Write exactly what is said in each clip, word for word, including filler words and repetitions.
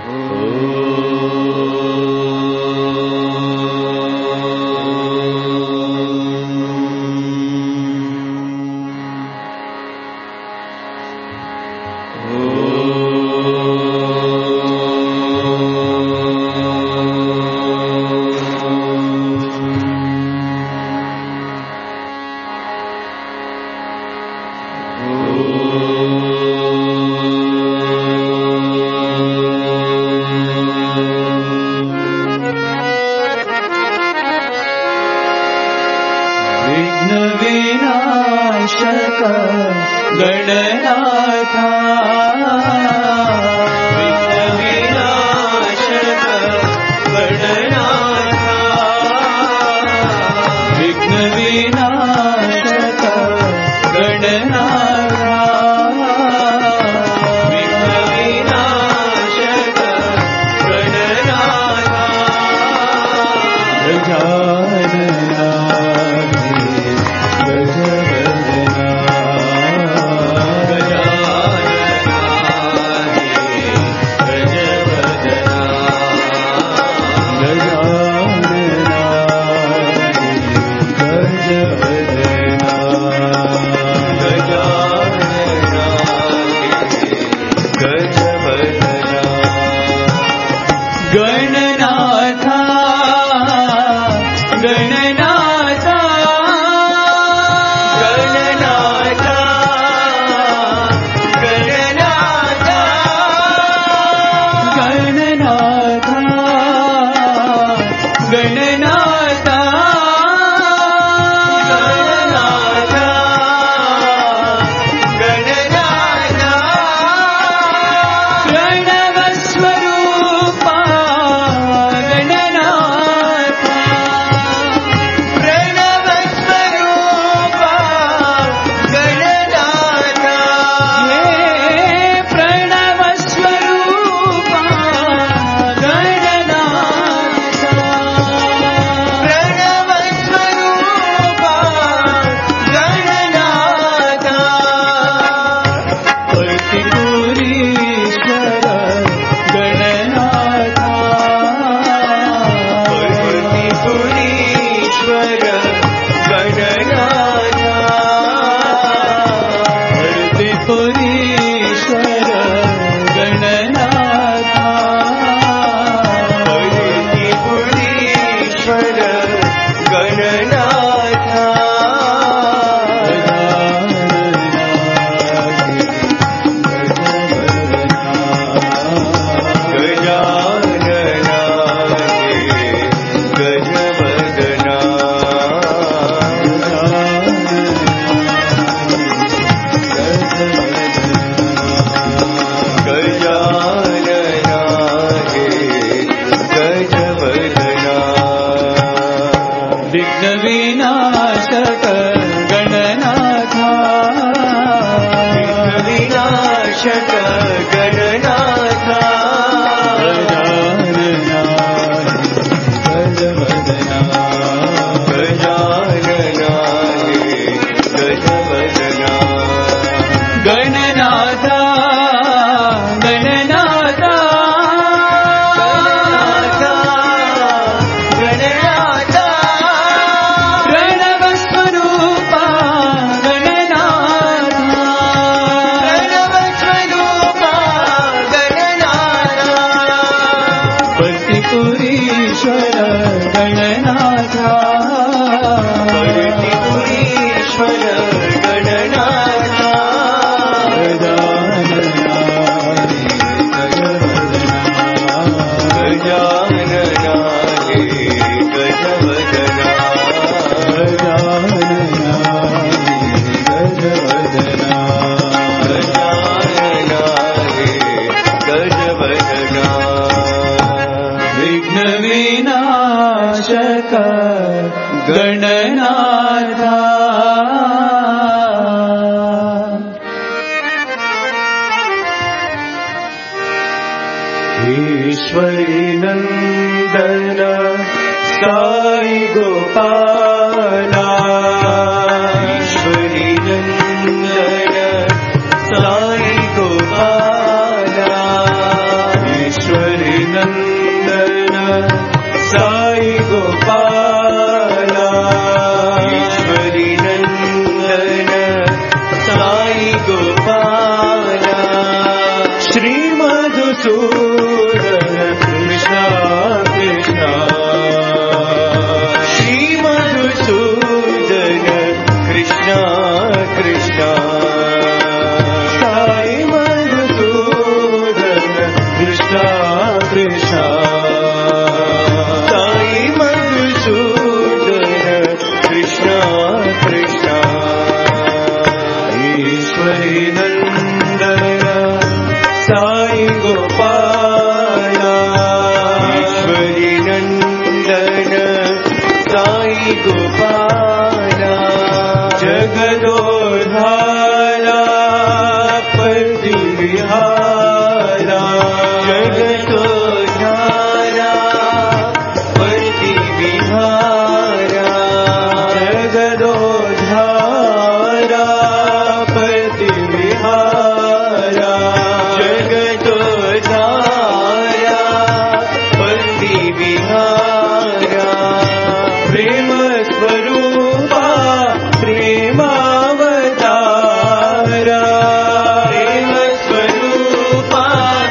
Ishwari Madhusudan Krishna Krishna Shri Madhusudan Krishna Krishna Sai Madhusudan Krishna Krishna Sai Madhusudan Krishna Krishna ईश्वरी नंदन साई गोपाल ईश्वरी नंदन साई गोपाल जगदोद्धारा पति विहारा जगदोद्धारा पति विहारा जगदोद्धारा पति विहारा जगदोद्धारा पति विहारा प्रेम स्वरूपा प्रेमावतारा प्रेम स्वरूपा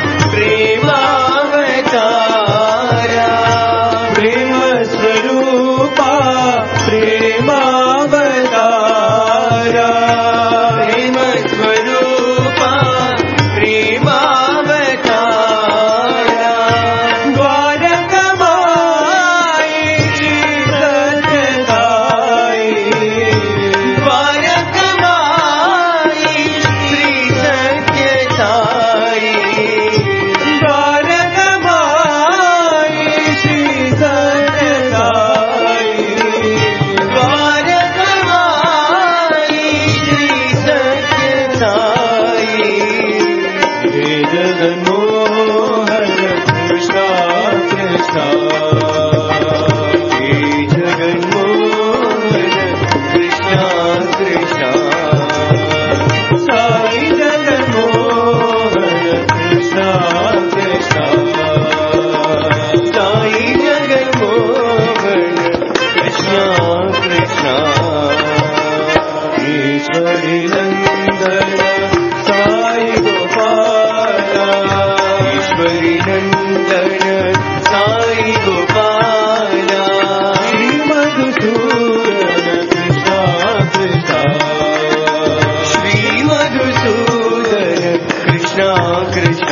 प्रेमावतारा प्रेम स्वरूपा प्रेमावतारा प्रेम स्वरूपा प्रेमावतारा द्वारकमाई श्री सत्यसाई द्वारकमाई श्री सत्यसाई द्वारकमाई श्री सत्यसाई द्वारकमाई श्री सत्यसाई हे जगन्मोहन कृष्ण कृष्ण हे जगन्मोहन कृष्ण कृष्ण साई जगन्मोहन कृष्ण कृष्ण साई जगन्मोहन कृष्ण कृष्ण ईश्वरी नंदन साई गोपाल ईश्वरी नंदन साई गोपाल श्री मधुसूदन कृष्ण कृष्ण श्री मधुसूदन कृष्ण कृष्ण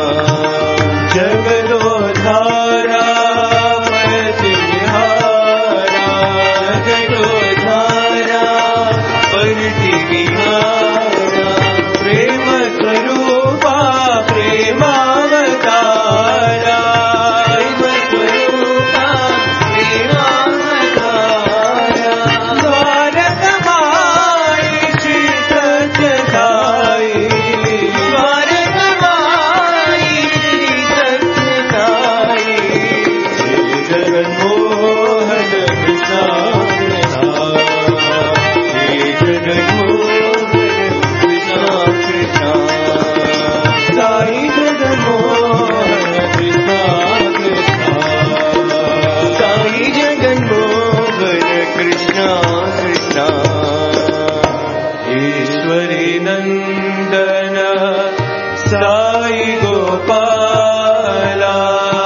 जगदोद्धारा पति विहारा जगदोद्धारा पति विहारा प्रेम स्वरूपा प्रेमावतारा प्रेम स्वरूपा प्रेमावतारा द्वारकमाई श्री सत्यसाई द्वारकमाई श्री सत्यसाई जगन्मोहन कृष्ण कृष्ण हे जगन्मोहन कृष्ण कृष्ण साई जगन्मोहन कृष्ण कृष्ण साई जगन्मोहन कृष्ण कृष्ण ईश्वरी नंदन साई गोपाला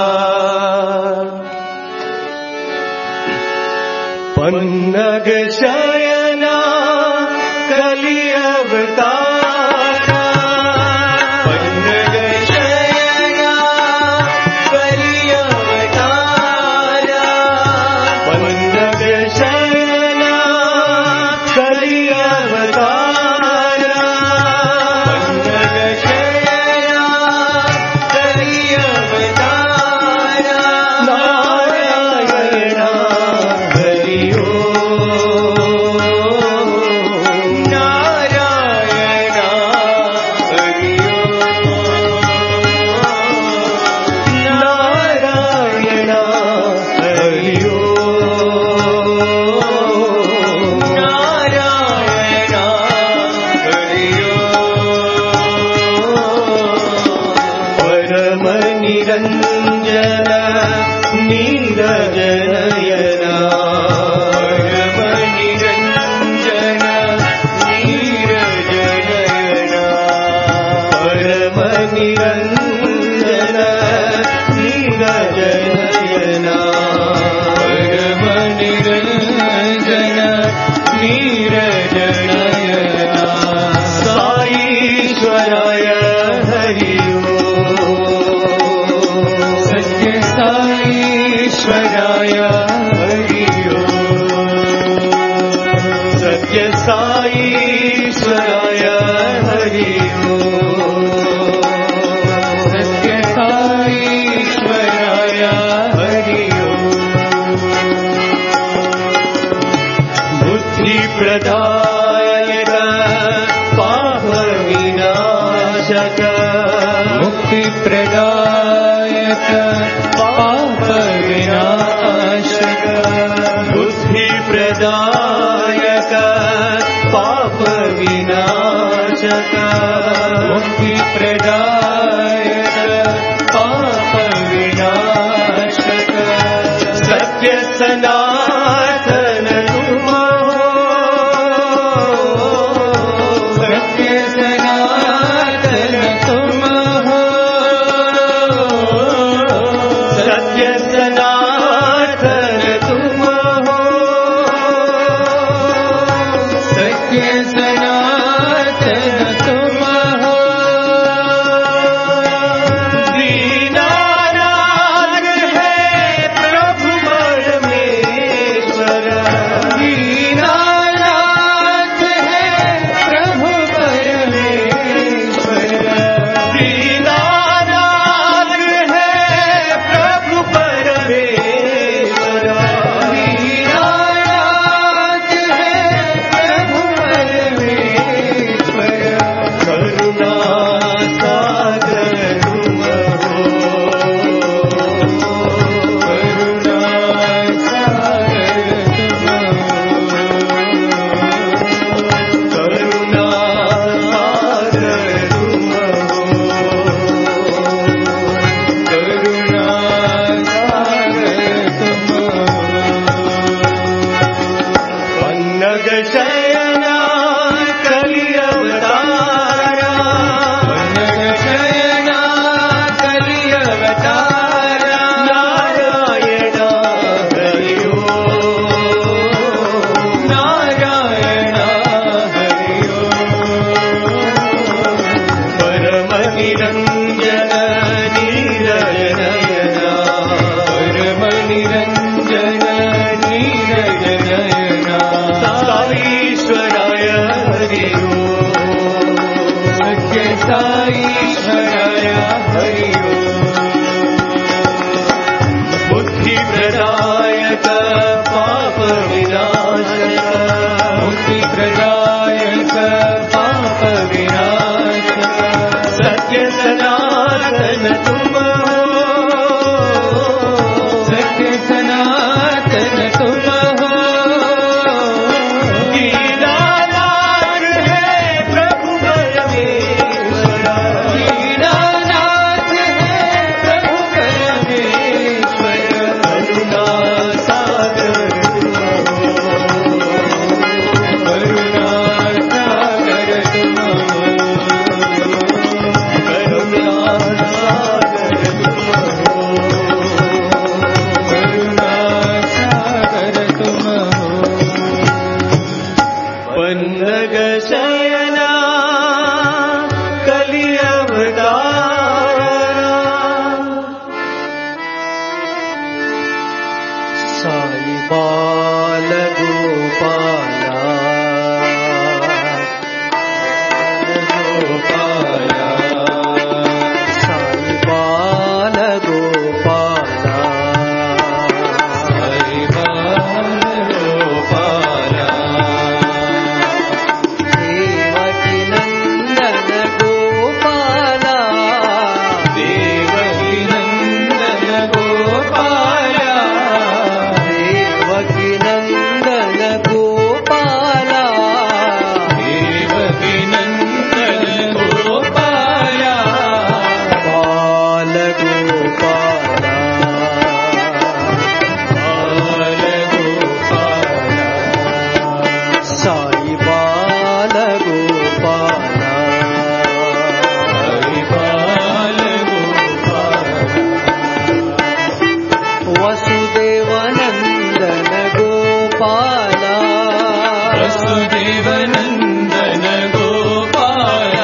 पन्नग शयना कलि अवतारा पन्नग शयना कलि अवतारा पन्नग शयना कलि अवतारा पन्नग शयना कलि अवतारा नारायण हरि निरंजन बुद्धिप्रदायक पाप विनाशक बुद्धिप्रदायक पाप विनाशक मुक्तिप्रदायक पाप विनाशक सत्य सनातन तुम हो सत्य सनातन तुम हो सत्य सनातन तुम हो सत्य सनातन तुम हो दीनानाथ है प्रभु परमेश्वर दीनानाथ है प्रभु परमेश्वर दीनानाथ है प्रभु परमेश्वर दीनानाथ है प्रभु परमेश्वर करुणा सागर तुम हो करुणा सागर तुम हो करुणा सागर तुम हो करुणा सागर तुम हो पन्नग शयना कलि अवतारा पन्नग शयना कलि अवतारा नारायण हरि ओम नारायण हरि ओम परम निरंजन नीरज नयना परम निरंजन नीरज नयना साईश्वराय हरि ओम सत्य साईश्वराय हरि ओम बुद्धिप्रदायक पाप विनाशक बुद्धिप्रदायक पाप विनाशक सत्य सनातन तुम हो सत्य सनातन तुम हो दीनानाथ है प्रभु परमेश्वर दीनानाथ है प्रभु परमेश्वर करुणा सागर तुम हो करुणा सागर तुम हो करुणा सागर तुम हो करुणा सागर तुम हो पन्नग शयना कलि अवतारा साई बाल गोपाला गोपाला साई बाल गोपाला साई बाल गोपाला देवकी नंदन गोपाला देवकी नंदन गोपाला देवकी नंदन गोपाला देवकी नंदन गोपाला बाल गोपाला बाल गोपाला साई बाल गोपाला साई बाल गोपाला वसुदेव नंदन गोपाला वसुदेव नंदन गोपाला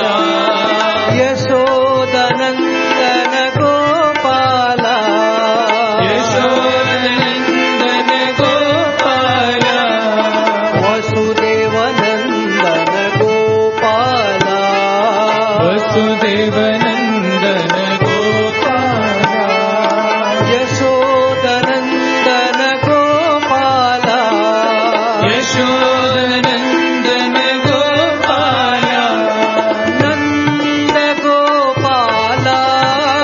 यशोदनंदन गोपाला यशोदनंदन गोपाला वसुदेव नंदन गोपाला वसुदेव नंदन गोपाला यशोदनंदन गोपाला यशोदनंदन गोपाला नंद गोपाला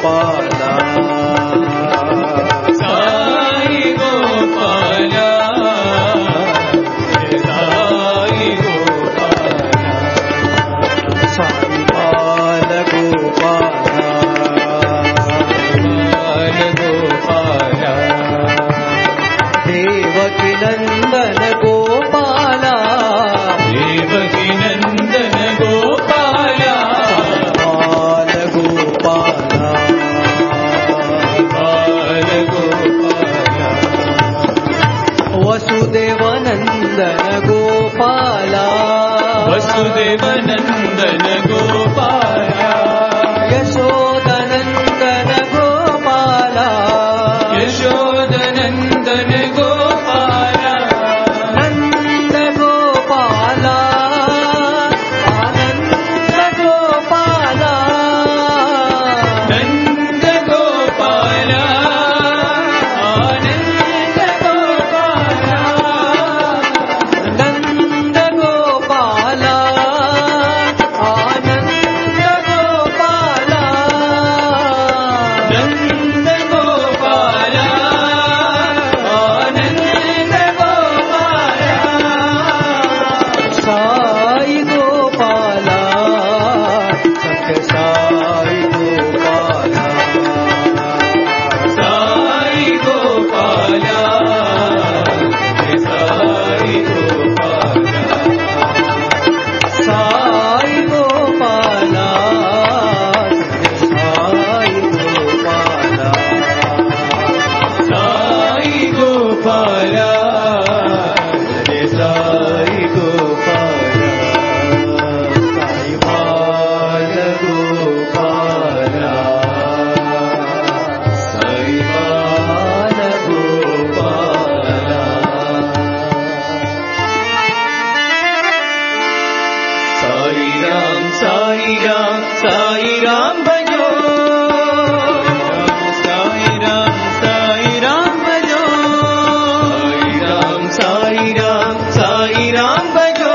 गोपाला साई गोपाला साई गोपाला साई बाल गोपाला बाल गोपाला देवकी नंदन गोपाला देवकी नंदन गोपाला बाल गोपाला बाल गोपाला वसुदेव नंदन गोपाला वसुदेव नंदन गोपाला यशोदनंदन गोपाला यशोदनंदन गोपाला नंद गोपाला आनंद गोपाला नंद गोपाला आनंद गोपाला नंद गोपाला आनंद गोपाला नंद गोपाला आनंद गोपाला साई गोपाला सत्य साई गोपाला साई गोपाला साई गोपाला साई गोपाला साई गोपाला साई गोपाला जय साई गोपाला साई बाल गोपाला साई बाल गोपाला साई राम साई राम साई राम भजो साई राम साई राम भजो साई राम साई राम भजो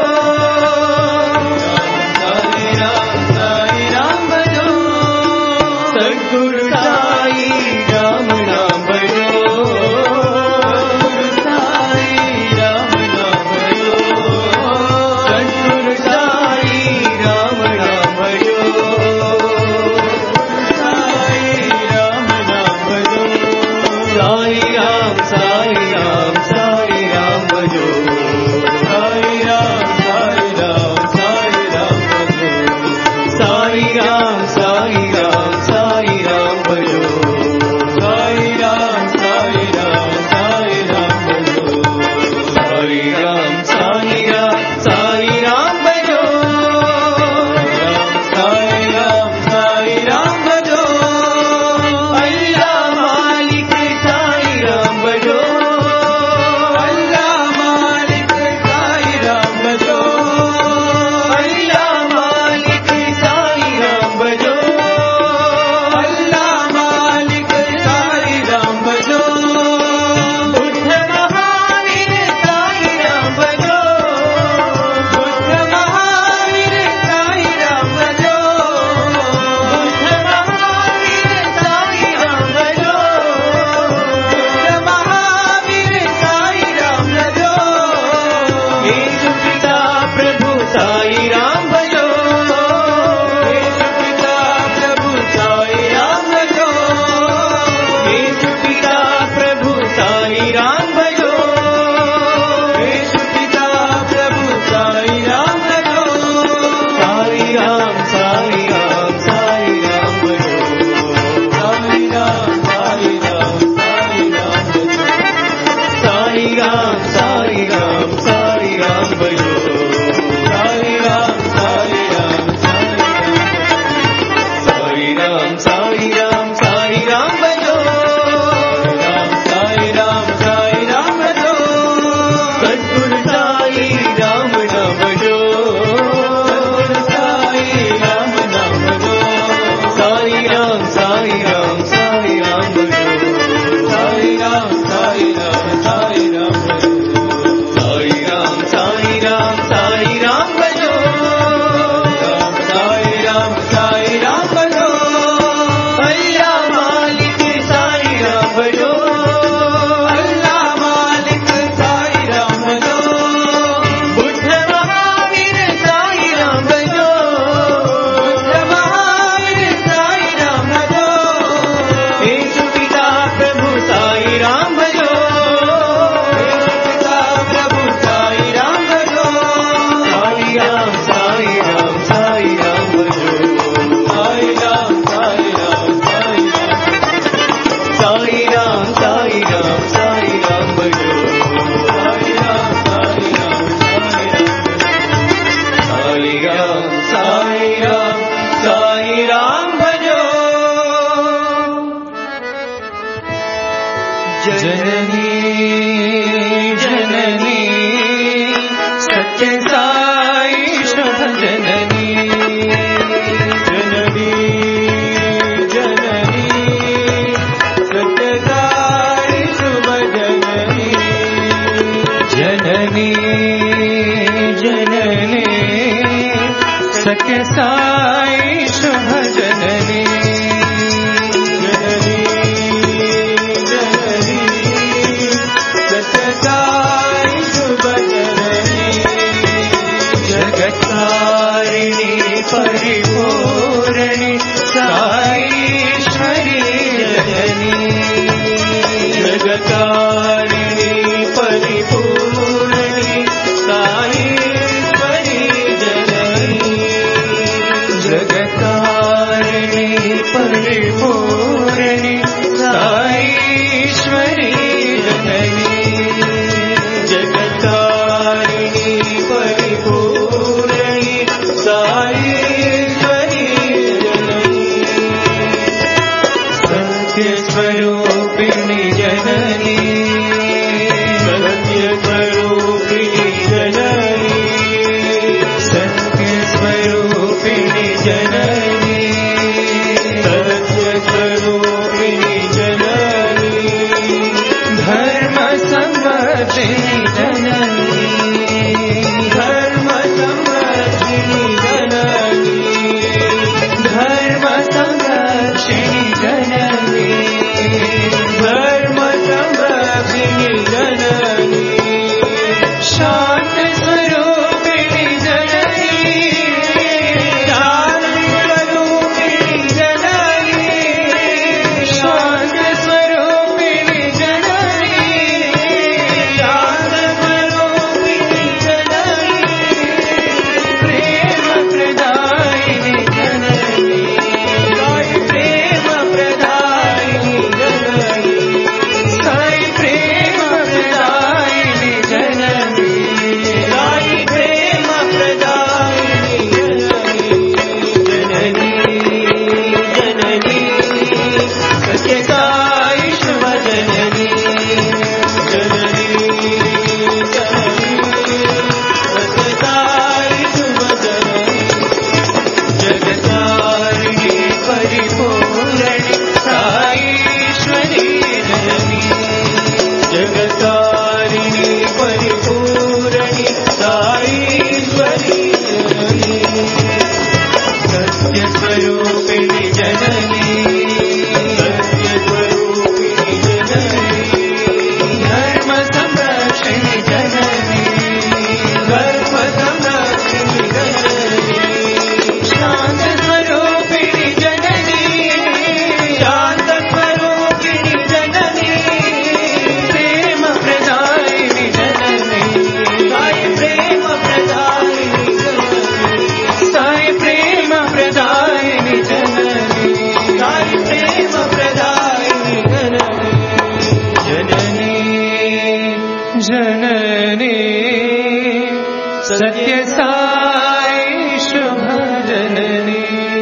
साई राम साई राम भजो सद्गुरु साई राम नाम भजो साई राम नाम भजो सद्गुरु साई राम नाम भजो साई राम नाम भजो साई राम साई राम साई राम भजो साई राम साई राम साई राम भजो साई राम साई राम साई राम भजो जननी जननी सत्य साई शुभ जननी जननी जननी सत्य साई शुभ जननी जननी जननी सत्य साई शुभ जननी जगत्तारिणी परिपूर्णी साईश्वरी जननी जगत्तारिणी परिपूर्णी साईश्वरी जननी जगत्तारिणी परिपूर्णी साईश्वरी जननी जगत्तारिणी परिपूर्णी साईश्वरी जननी सत्यस्वरूपिणी जननी सत्यस्वरूपिणी जननी सत्यस्वरूपिणी जननी सत्यस्वरूपिणी जननी धर्म संवर्धिनी जननी धर्म संवर्धिनी जननी धर्म संरक्षिणी जननी धर्म संरक्षिणी जननी शांत स्वरूपिणी जननी शांत स्वरूपिणी जननी शांत स्वरूपिणी जननी शांत स्वरूपिणी जननी प्रेम प्रदायिनी जननी साई प्रेम प्रदायिनी जननी साई प्रेम प्रदायिनी जननी साई प्रेम प्रदायिनी जननी जननी सत्य साई शुभ जननी जननी जननी सत्य साई शुभ जननी जगत्तारिणी परिपूर्णी साईश्वरी जननी जगत्तारिणी परिपूर्णी साईश्वरी जननी सत्यस्वरूपिणी जननी सत्यस्वरूपिणी जननी धर्म संरक्षिणी जननी धर्म संरक्षिणी जननी शांत स्वरूपिणी जननी शांत स्वरूपिणी जननी प्रेम प्रदायिनी जननी साई प्रेम प्रदायिनी जननी साई प्रेम प्रदायिनी जननी साई प्रेम प्रदायिनी जननी जननी सत्य साई शुभ जननी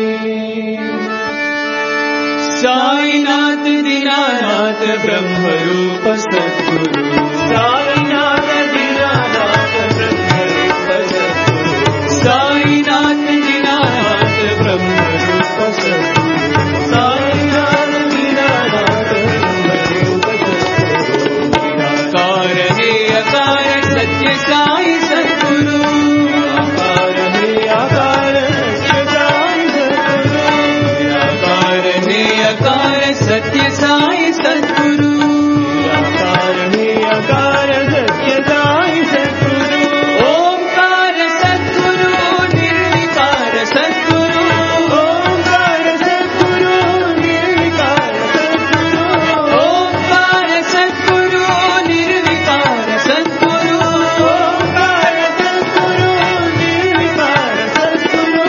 साईनाथ दीनानाथ ब्रह्मरूप सद्गुरु साईनाथ दीनानाथ ब्रह्मरूप सद्गुरु साईनाथ दीनानाथ ब्रह्मरूप सद्गुरु साईनाथ दीनानाथ ब्रह्मरूप सद्गुरु निराकार निराकार सत्य साई सद्गुरु आकार निराकार सत्य साई सद्गुरु निराकार निराकार सत्य साई सद्गुरु निराकार निराकार सत्य साई सद्गुरु ओंकार सद्गुरु निर्विकार सद्गुरु ओंकार सद्गुरु निर्विकार सद्गुरु ओंकार सद्गुरु निर्विकार सद्गुरु ओंकार सद्गुरु निर्विकार सद्गुरु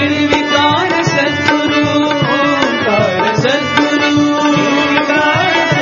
निर्विकार सद्गुरु ओंकार सद्गुरु निर्विकार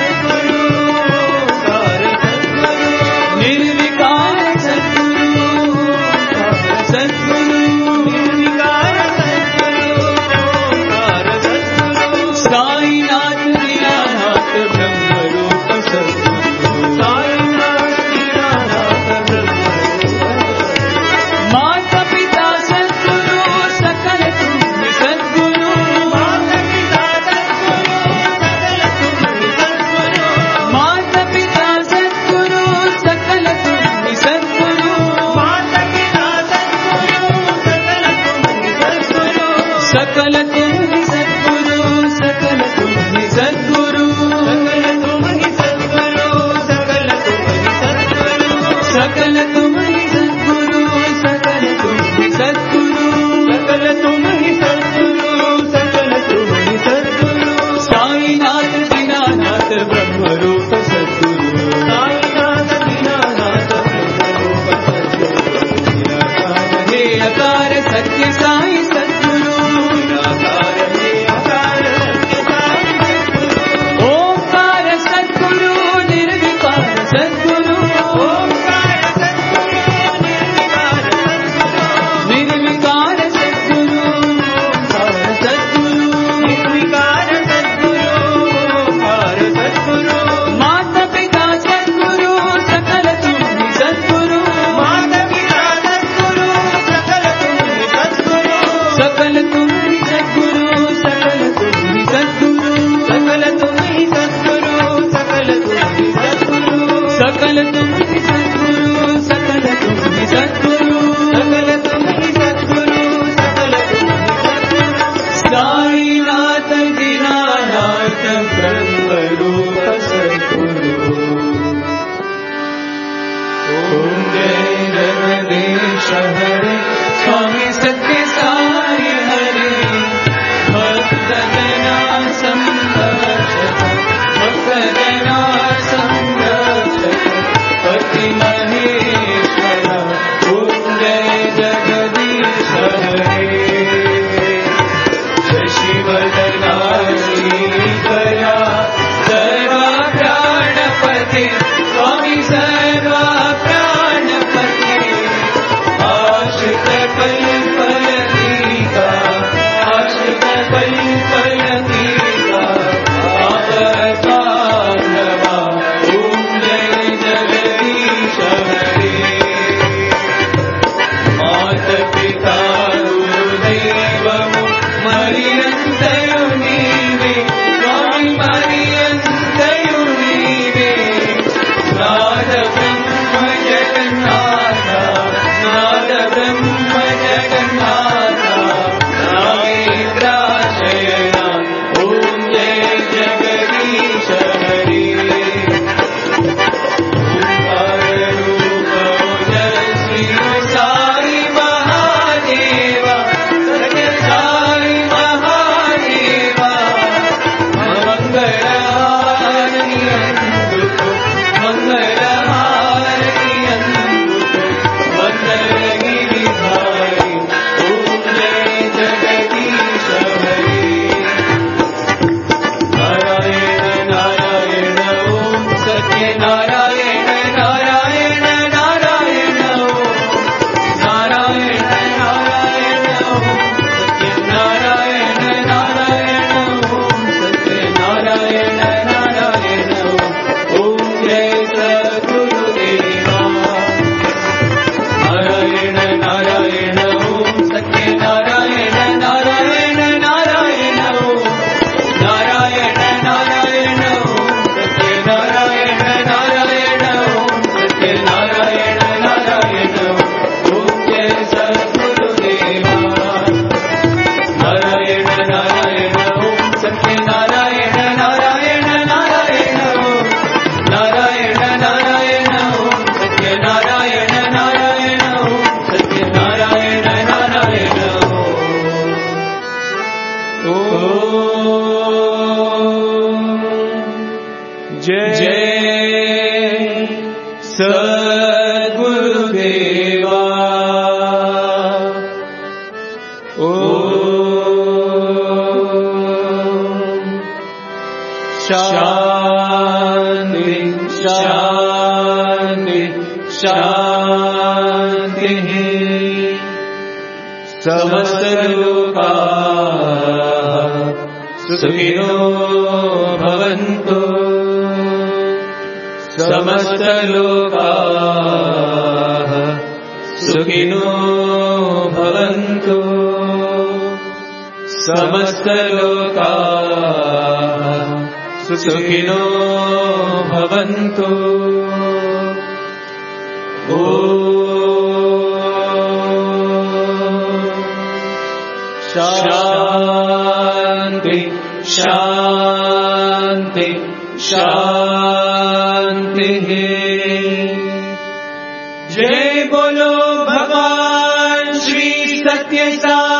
మంగళహారతి అందుకో మంగళహారతి అందుకో మంగళగిరిధారి ఓం జయ జగదీశ హరి నారాయణ నారాయణ ఓం సత్యనారాయణ నారాయణ నారాయణ ఓం నారాయణ నారాయణ ఓం సత్యనారాయణ నారాయణ ఓం సత్యనారాయణ నారాయణ ఓం జయ సద్గురుదేవా నారాయణ నారాయణ ఓం సత్యనారాయణ నారాయణ నారాయణ ఓం నారాయణ నారాయణ ఓం సత్యనారాయణ నారాయణ ఓం సత్యనారాయణ నారాయణ ఓం జయ సద్గురుదేవా నారాయణ నారాయణ ఓం సత్యనారాయణ నారాయణ నారాయణ ఓం నారాయణ నారాయణ ఓం సత్యనారాయణ నారాయణ ఓం సత్యనారాయణ నారాయణ ఓం జయ సద్గురుదేవా ఓం శాంతి శాంతి శాంతి సమస్త లోకాః సుఖినో భవంతు సమస్త లోకాః సుఖినో భవంతు సమస్త లోకాః సుఖినో భవంతు శాంతి శాంతి शांति जय बोलो भगवान श्री सत्य साई।